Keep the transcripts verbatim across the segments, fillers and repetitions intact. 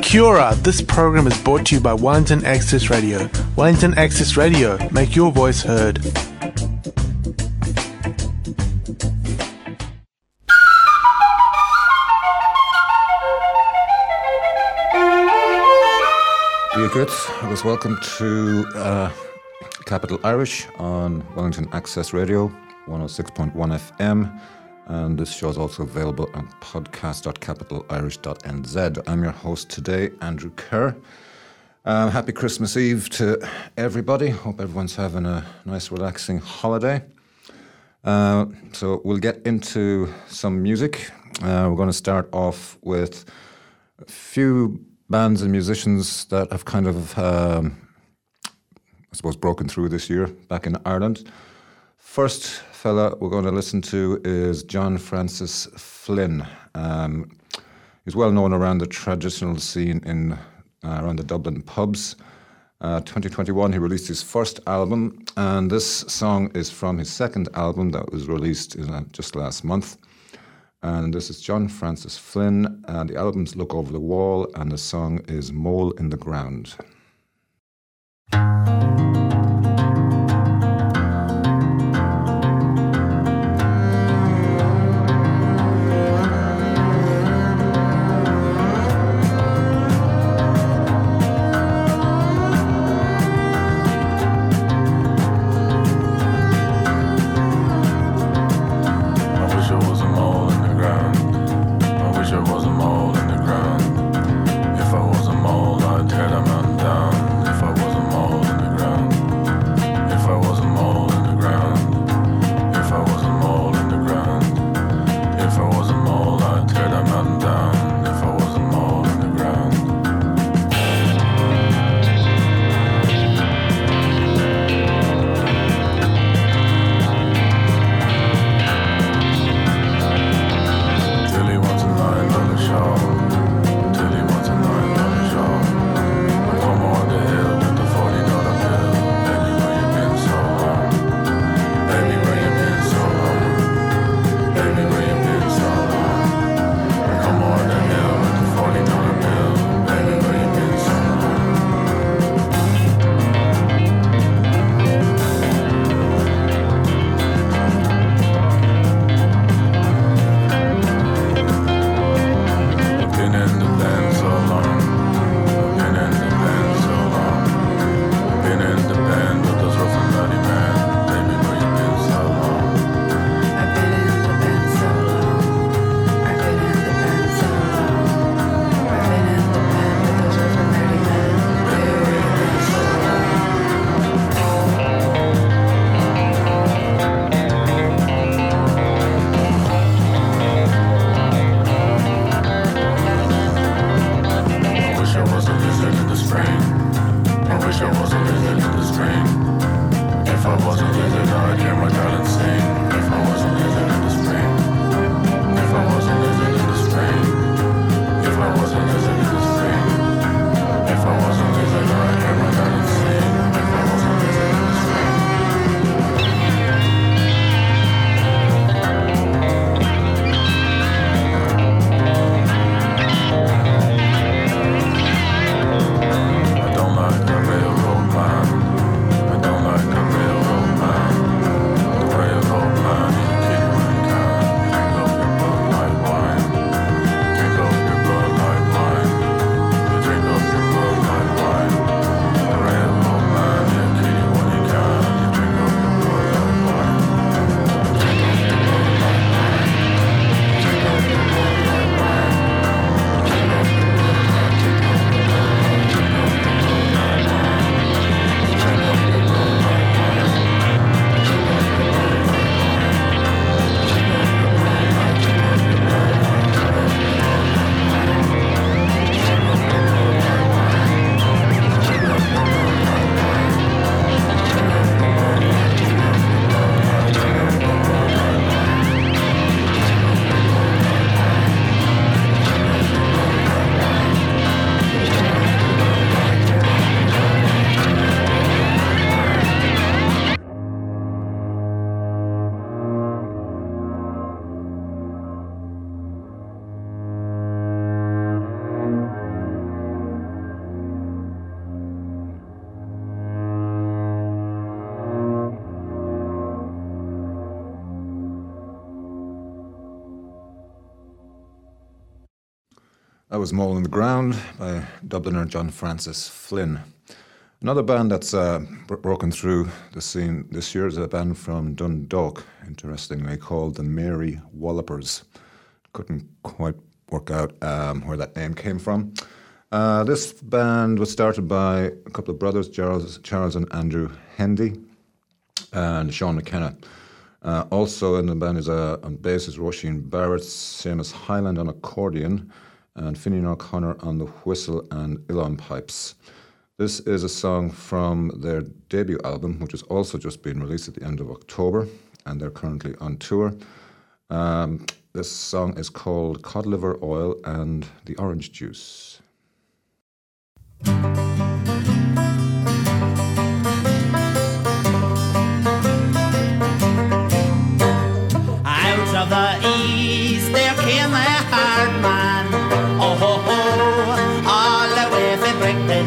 Kia ora, this program is brought to you by Wellington Access Radio. Wellington Access Radio, make your voice heard. Dear good, was welcome to uh, Capital Irish on Wellington Access Radio, one oh six point one F M. And this show is also available on podcast dot capital irish dot n z. I'm your host today, Andrew Kerr. Uh, happy Christmas Eve to everybody. Hope everyone's having a nice, relaxing holiday. Uh, so we'll get into some music. Uh, we're going to start off with a few bands and musicians that have kind of, um, I suppose, broken through this year back in Ireland. First fella we're going to listen to is John Francis Flynn. Um, he's well known around the traditional scene in uh, around the Dublin pubs. Uh, twenty twenty-one, he released his first album, and this song is from his second album that was released in, uh, just last month. And this is John Francis Flynn, and the album's Look Over the Wall, and the song is Mole in the Ground. Till he wants a nine dollar shawl. That was Mole in the Ground by Dubliner John Francis Flynn. Another band that's uh, broken through the scene this year is a band from Dundalk, interestingly called the Mary Wallopers. Couldn't quite work out um, where that name came from. Uh, this band was started by a couple of brothers, Charles, Charles and Andrew Hendy, and Sean McKenna. Uh, also in the band is uh, on bass is Roisin Barrett, Seamus Highland on accordion, and Finian O'Connor on the whistle and uilleann pipes. This is a song from their debut album, which has also just been released at the end of October, and they're currently on tour. Um, this song is called Cod Liver Oil and the Orange Juice. Out of the east there came a hard man, oh ho ho, all the way from Brighton,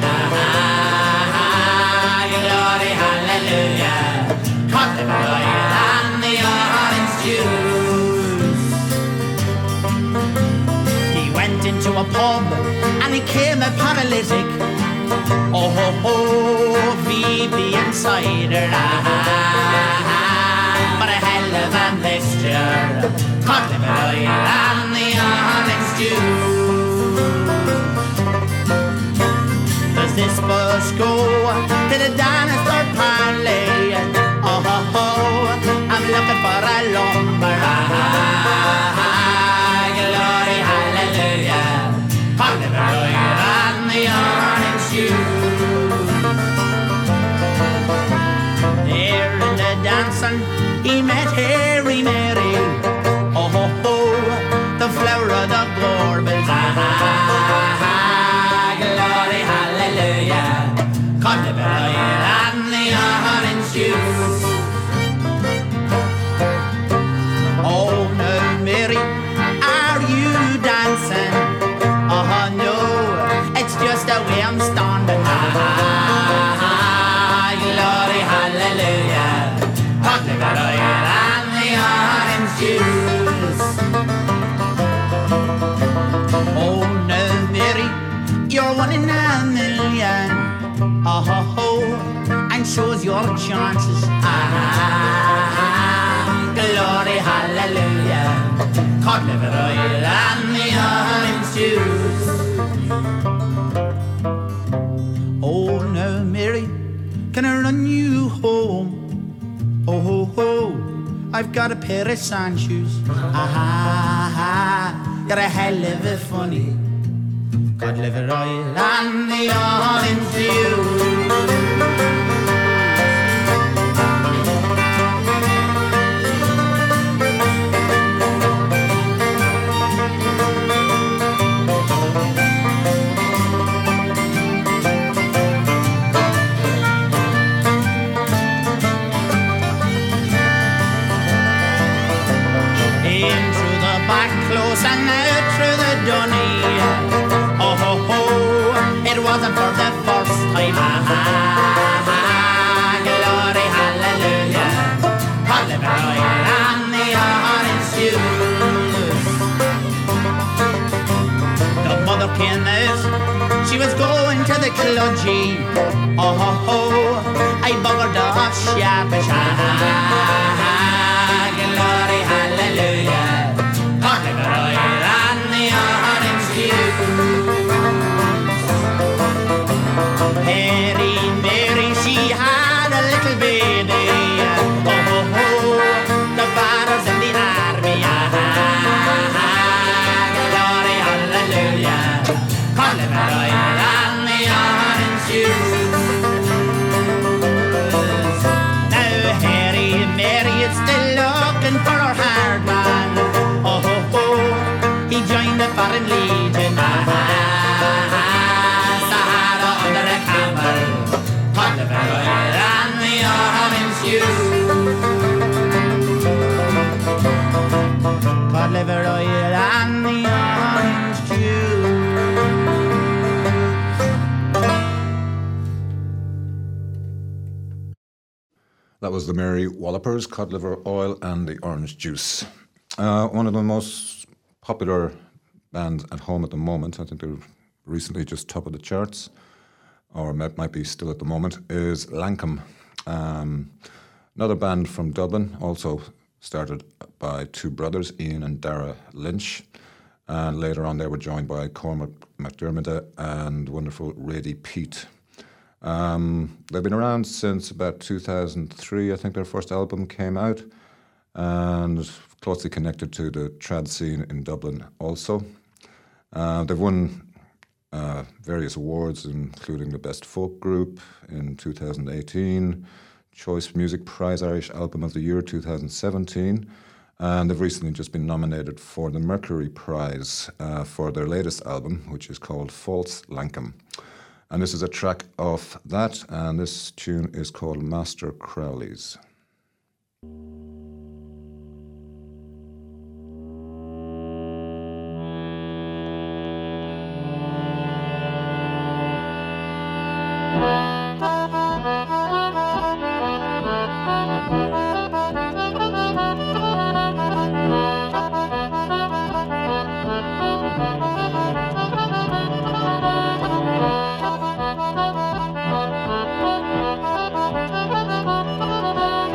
ah, glory hallelujah, cod liver oil and the orange juice. He went into a pub and he came a paralytic, oh ho ho, V B and cider, ah, but a hell of a mixture, cod liver oil and the orange juice. Does this bus go to the Danister Parley? Oh ho ho, I'm looking for a lumber, ah, glory hallelujah, cod liver oil and the orange juice. There in the dancing he met Harry Mary, oh ho ho, the flower of the Gorbals, ah, glory hallelujah, cod liver oil and the orange juice. Oh no, Mary, are you dancing? Oh no, it's just the way I'm standing, ah, glory hallelujah, cod liver oil and the orange juice. Oh no, Mary, you're one in a million, oh ho ho, and shows your chances, ah, glory hallelujah, cod liver oil and the orange juice. Oh no, Mary, can I run you home? Oh ho ho, I've got a pair of sand shoes, ah, you're a hell of a funny, cod liver oil and the orange juice. And out through the dunny, oh ho ho, it wasn't for the first time, ah, glory hallelujah, cod liver oil and the orange juice. The mother came out, she was going to the cludgy, oh ho ho, I buggered off sharpish, ah, glory hallelujah, cod liver oil and the orange juice. Mary, Mary, she had a little baby, oh ho ho, the father's in the army, ah, glory hallelujah, cod liver oil and the orange juice. Now Harry, Mary is still looking for her hard man, oh ho ho, he joined the foreign legion, ah, Sahara under a camel, cod liver oil and the orange juice, cod liver oil and the orange juice. That was the Mary Wallopers, Cod Liver Oil and the Orange Juice. Uh, one of the most popular band at home at the moment, I think they're recently just top of the charts, or might, might be still at the moment, is Lankum. Um, another band from Dublin, also started by two brothers, Ian and Dara Lynch. And later on they were joined by Cormac McDermott and wonderful Rady Pete. Um, they've been around since about two thousand three, I think their first album came out, and closely connected to the trad scene in Dublin also. Uh, they've won uh, various awards, including the Best Folk Group in two thousand eighteen, Choice Music Prize Irish Album of the Year two thousand seventeen, and they've recently just been nominated for the Mercury Prize uh, for their latest album, which is called False Lankum. And this is a track of that, and this tune is called Master Crowley's. Thank you.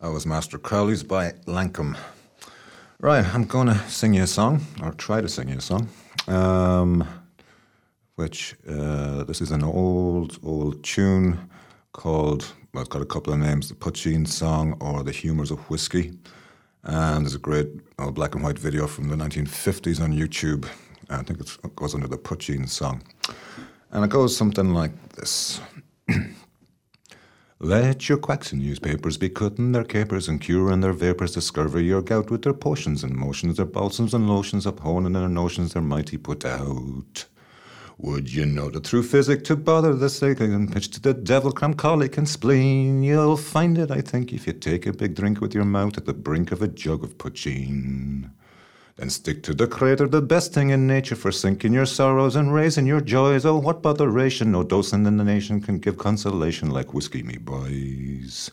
That was Master Crowley's by Lankum. Right, I'm going to sing you a song, or try to sing you a song, um, which, uh, this is an old, old tune called, well, it's got a couple of names, the Puccine Song or The Humours of Whiskey. And there's a great uh, black and white video from the nineteen fifties on YouTube. I think it's, it goes under the Puccine Song. And it goes something like this. Let your quacks and newspapers be cutting their capers and curing their vapours to scurvy your gout with their potions and motions, their balsams and lotions, upholding their notions they're mighty put out. Would you know the true physic to bother the sick and pitch to the devil, cram, colic and spleen? You'll find it, I think, if you take a big drink with your mouth at the brink of a jug of Puccine. Then stick to the crater, the best thing in nature for sinking your sorrows and raising your joys. Oh, what botheration, no dosing in the nation can give consolation like whiskey, me boys.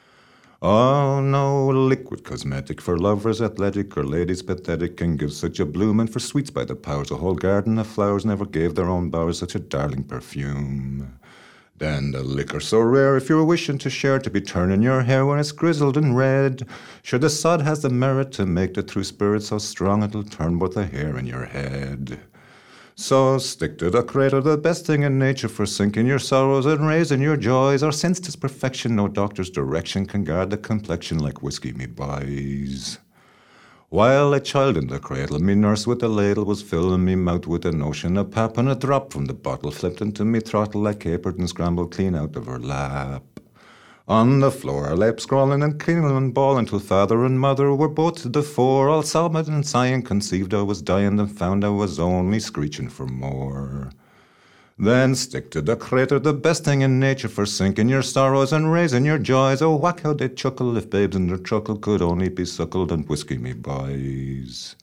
Oh, no liquid cosmetic for lovers athletic or ladies pathetic can give such a bloom, and for sweets by the powers a whole garden of flowers never gave their own bowers such a darling perfume. Then the liquor so rare, if you're wishing to share, to be turning your hair when it's grizzled and red. Sure, the sod has the merit to make the true spirit so strong it'll turn both the hair in your head. So stick to the crater, the best thing in nature for sinking your sorrows and raising your joys. Or since 'tis perfection, no doctor's direction can guard the complexion like whiskey, me boys. While a child in the cradle, me nurse with a ladle was filling me mouth with a notion of pap, and a drop from the bottle flipped into me throttle, I capered and scrambled clean out of her lap. On the floor I lay scrawling and cleaning and bawling till father and mother were both to the fore, all sobbing and sighing, conceived I was dying, and found I was only screeching for more. Then stick to the crater, the best thing in nature for sinking your sorrows and raising your joys. Oh, whack how they'd chuckle if babes in their truckle could only be suckled and whiskey, me boys.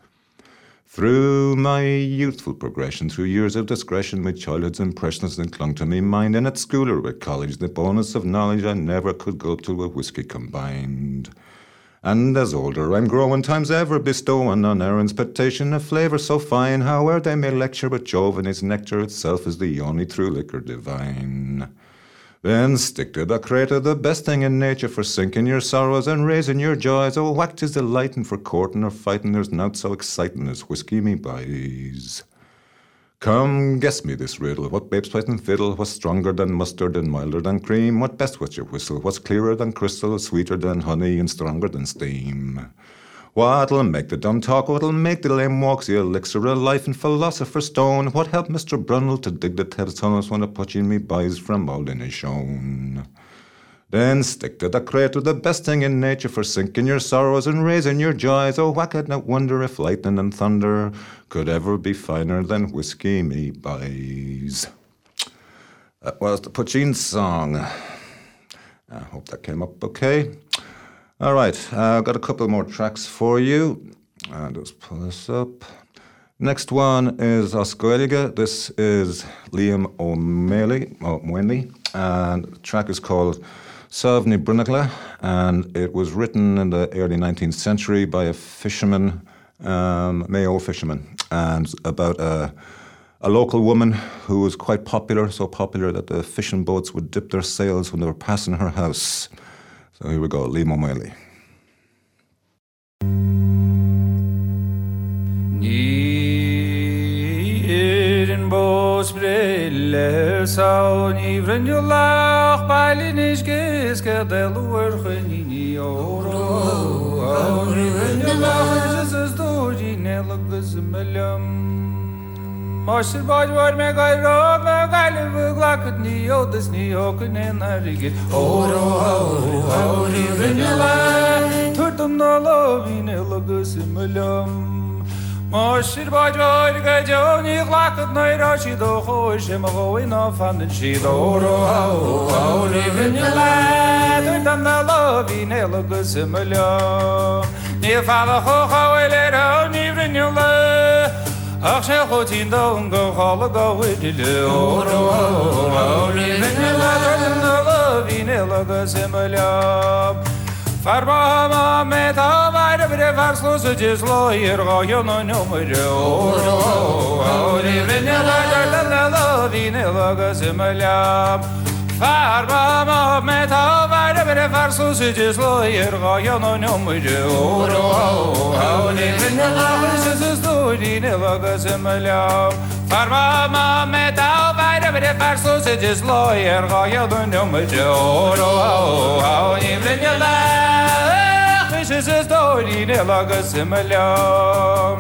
Through my youthful progression, through years of discretion, my childhood's impressions then clung to me mind, and at school or at college, the bonus of knowledge I never could go to with whiskey combined. And as older I'm growing, times ever bestowing on errands potation a flavour so fine, howe'er they may lecture, but Jove and his nectar itself is the only true liquor divine. Then stick to the crater, the best thing in nature for sinking your sorrows and raising your joys. Oh, whack 'tis delighting for courting or fighting, there's naught so exciting as whiskey, me boys. Come, guess me this riddle, what babes play and fiddle, what's stronger than mustard and milder than cream, what best with your whistle, what's clearer than crystal, sweeter than honey and stronger than steam. What'll make the dumb talk, what'll make the lame walk, the elixir of life and philosopher's stone, what helped Mister Brunel to dig the Thames tunnels when a Puccine me buys from Aldin is shown. Then stick to the crater, the best thing in nature for sinking your sorrows and raising your joys. Oh, whack it, not wonder if lightning and thunder could ever be finer than whiskey, me boys. That was the Puccine Song. I hope that came up okay. All right, uh, I've got a couple more tracks for you. I'll just pull this up. Next one is Oscoiliga. This is Liam O'Malley, O'Malley, and the track is called Savni Brunagla, and it was written in the early nineteenth century by a fisherman, um, Mayo fisherman, and about a, a local woman who was quite popular, so popular that the fishing boats would dip their sails when they were passing her house. So here we go, Liam O'Malley. Nieren bos brille saun ivren jo lach balinish geske del urgenini oro ivren jo lach zes doji nelgus melam Master baj var me gairo me gaile glakut ni odes ni okne narige oro oro ivren jo lach turtum no lovine lugus melam Moshir bajvar gajoni glakut nairashi do khosh magoy no fanden shi do ro o livin la dan na lovi ne logus melo ni fala kho khawele ro ni vrin la ach she khotin do go khol go with le ro o livin la dan na lovi ne logus melo Farba meta vayre bre varslos jeslo yergo yo no no mero ori venela la la la vine la gasemala Farmama meta vare bere farsu sicis loyer gayon onumucu oro Hauni vinne lagışısız duyine lagısımılam Farmama meta vare bere farsu sicis loyer gayon onumucu oro Hauni vinne lagışısız duyine lagısımılam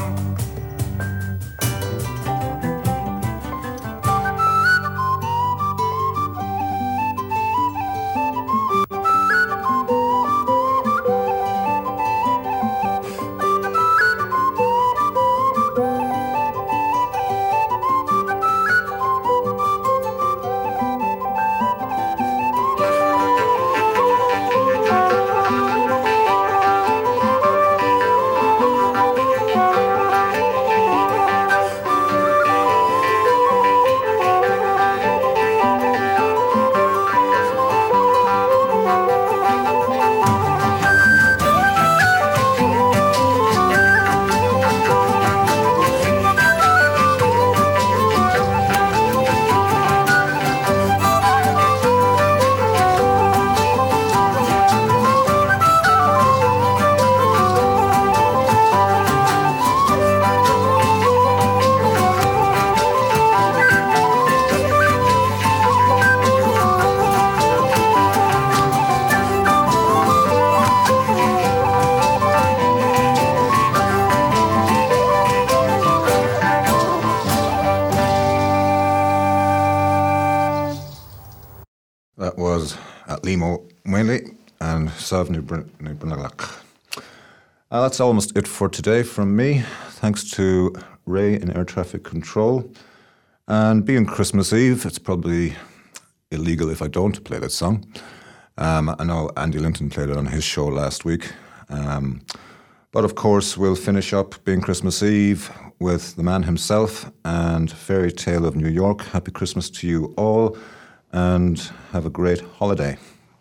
That was at Limo Mwele and Sav Nubrunalak. Uh, that's almost it for today from me. Thanks to Ray in Air Traffic Control. And being Christmas Eve, it's probably illegal if I don't play that song. Um, I know Andy Linton played it on his show last week. Um, but of course, we'll finish up being Christmas Eve with the man himself and Fairy Tale of New York. Happy Christmas to you all. And have a great holiday.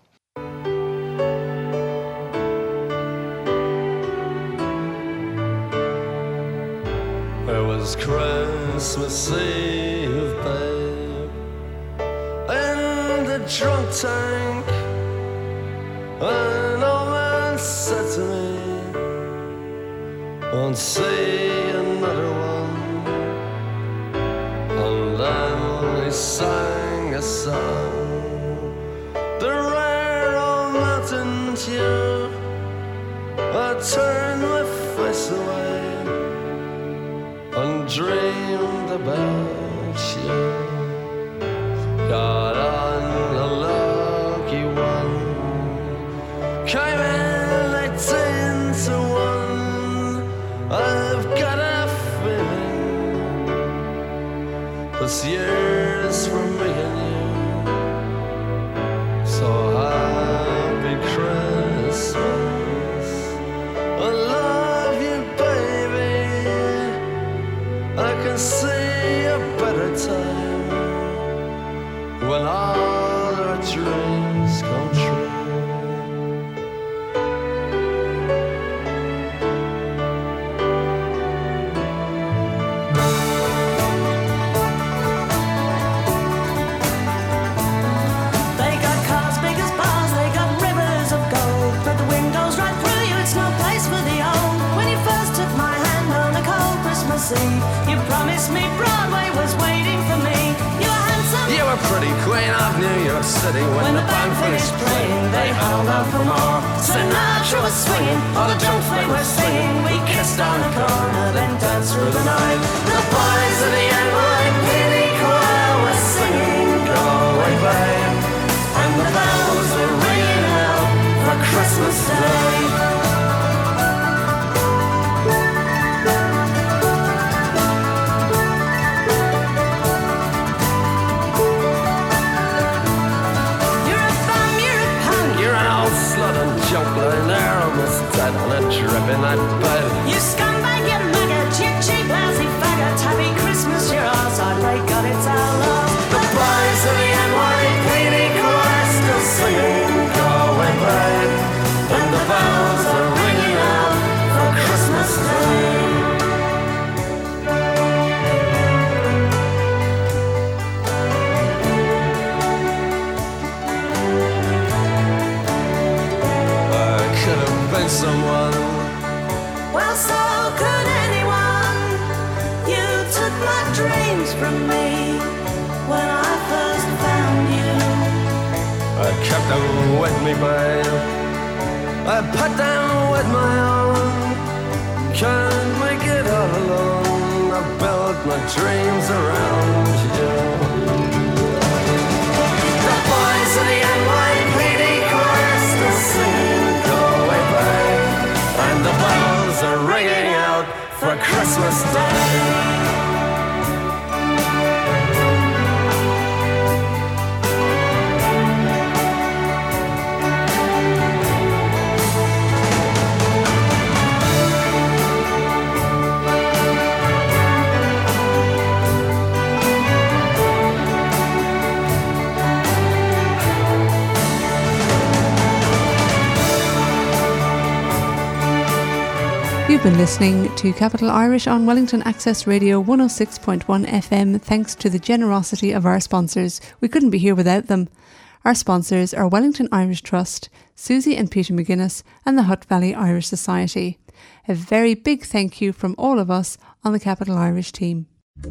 It was Christmas Eve, babe, in the drunk tank. An old man said to me, "Won't see another one." And then he sang a song, the rare old mountain tune. I turned my face away and dreamed about you. Got on a lucky one, came in eighteen to one. I've got a feeling this year's for me and you. So happy Christmas, I love you, baby. I can see a better time when all our dreams come true. They got cars big as bars, they got rivers of gold, but the wind goes right through you, it's no place for the old. When you first took my hand on a cold Christmas Eve, you promised me Broadway was waiting for me. You were handsome, You were pretty queen of New York City. When, when the band finished playing, they held out for more. Sinatra was swinging, all the drums they were singing. We kissed on the corner, then danced through the night. The boys of the N Y P D choir were singing Galway Bay, and the bells were ringing out for Christmas Day. You're a bum, you're a punk, You're an old slut and junk lying there almost dead on a trip in that bed. you scumbag, you maggot, you cheap lousy faggot. Happy Christmas, you're ours, I break kept them with me, babe. I put them with my own. Can't make it all alone. I built my dreams around you. The boys of the N Y P D chorus are singing Go Away Babe, and the bells are ringing out for Christmas Day. You've been listening to Capital Irish on Wellington Access Radio one oh six point one F M thanks to the generosity of our sponsors. We couldn't be here without them. Our sponsors are Wellington Irish Trust, Susie and Peter McGuinness and the Hutt Valley Irish Society. A very big thank you from all of us on the Capital Irish team.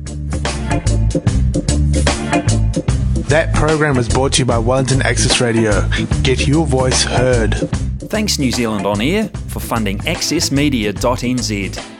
That program was brought to you by Wellington Access Radio. Get your voice heard. Thanks New Zealand On Air for funding access media dot n z.